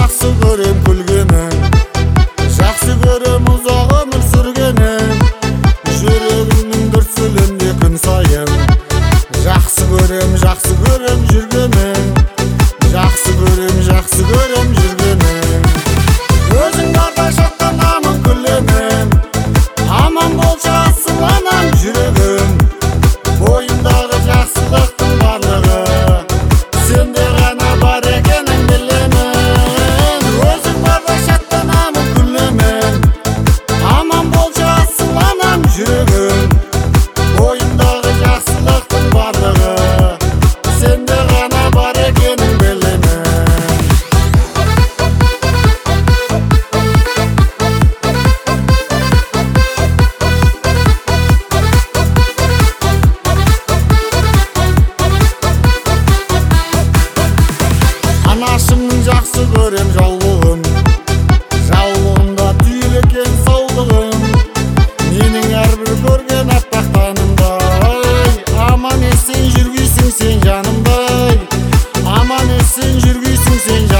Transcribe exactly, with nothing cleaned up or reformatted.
жақсы көрем күлгенің, жақсы көрем ұзақ өмір сүргенің, жүрегімнің дүрсілінде күн сайын. Жақсы көрем, жақсы көрем жүргенің, жақсы көрем, жақсы көрем жүргенің. Өзің барда шаттанамын күлемін, аман болшы асыланам жүрегім. Бойымдағы жақсылықтың барлығы сенде ғана бар екенін білемін. Өзің барда шаттанамын күлемін, аман болшы асыланам жүрегім. Бойымдағы жақсылықтың барлығы сенде ғана бар екенін білемін. Анашымның жақсы көрем жаулығын, жаулығында түйілекен саулығын. Менің әрбір көрген аппақ танымдай, аман есен жүргейсің сен жанымдай. Аман есен жүргейсің сен жанымдай.